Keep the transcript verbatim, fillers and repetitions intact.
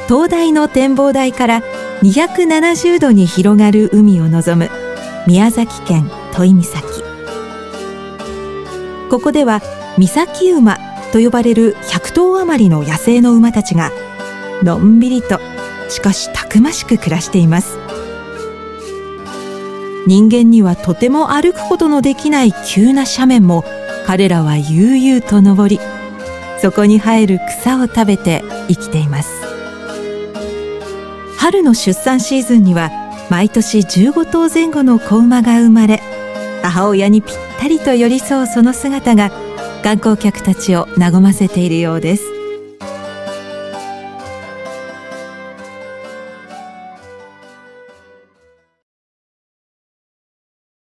灯台の展望台からにひゃくななじゅうどに広がる海を望む宮崎県都井岬。ここでは岬馬と呼ばれるひゃくとう余りの野生の馬たちがのんびりと、しかしたくましく暮らしています。人間にはとても歩くことのできない急な斜面も彼らは悠々と登り、そこに生える草を食べて生きています。春の出産シーズンには毎年じゅうごとうぜん後の子馬が生まれ、母親にぴったりと寄り添うその姿が観光客たちを和ませているようです。